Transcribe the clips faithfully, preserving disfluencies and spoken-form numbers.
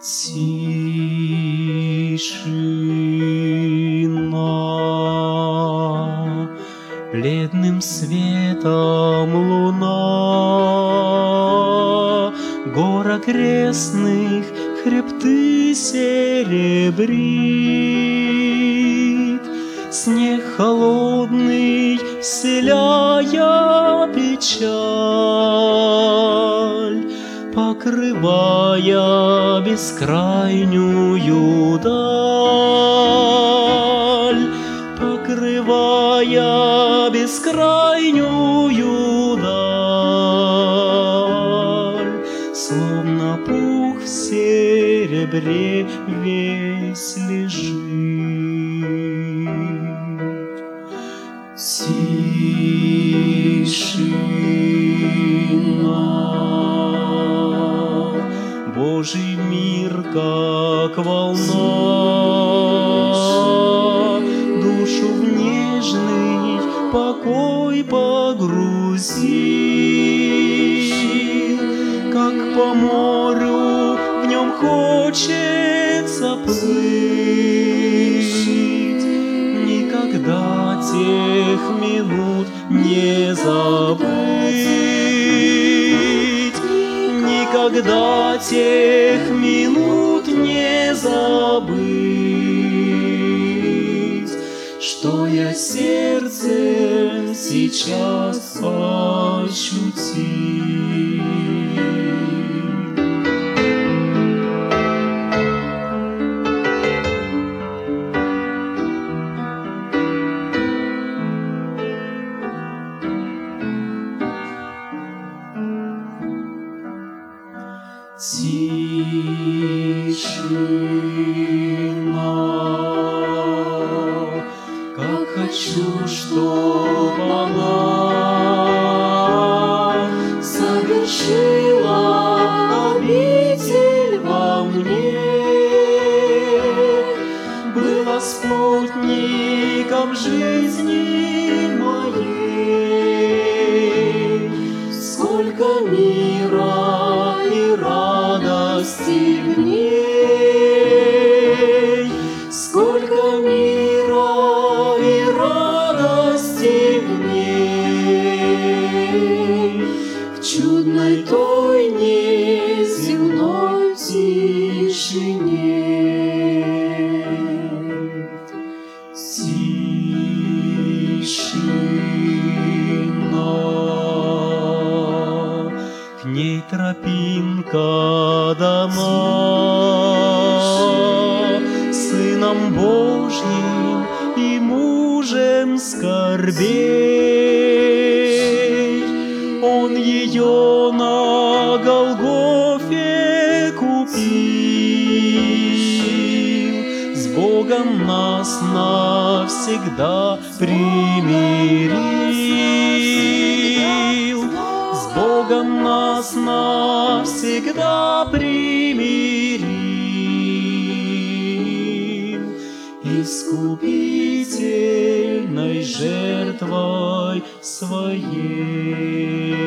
Тишина, бледным светом луна гор окрестных хребты серебрит, снег холодный вселяя печаль, покрывая бескрайнюю даль, покрывая бескрайнюю даль, словно пух в серебре весь лежит. Тишина, Божий мир, как волна, душу в нежный покой погрузи, как по морю в нем хочется плыть, никогда тех минут не забыть, никогда тех минут не забыть, что я сердцем сейчас ощутил. Тишина, как хочу, чтоб она совершила обитель во мне, была спутником жизни моей. Сколько мира и радости в ней, сколько мира и радости в ней, в чудной той неземной тишине. Тишина, к ней тропинка дана, Сыном Божьим и мужем скорбей. Он ее на Голгофе купил, с Богом нас навсегда примирил, с Богом нас навсегда примирил, искупительной жертвой своей.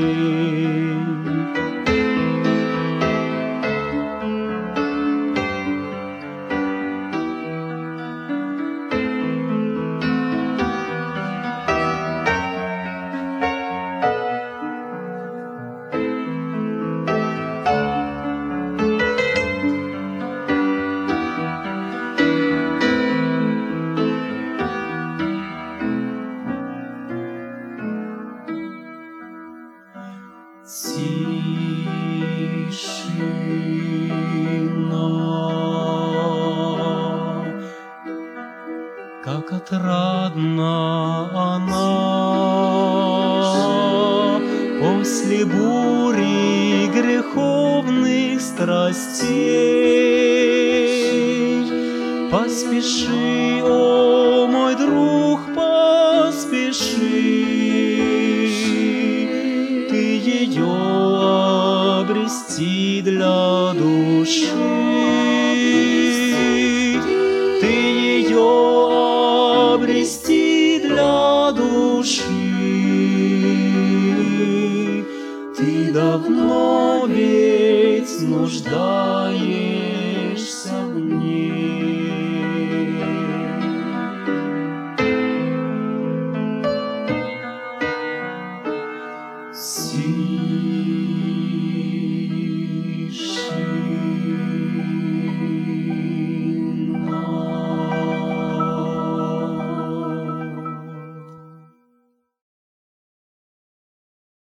Тишина, как отрадна она после бури греховных страстей. Поспеши, о мой друг, поспеши, ты ее обрести для души, ты ее обрести для души. Ты давно ведь нуждаешься Сишина.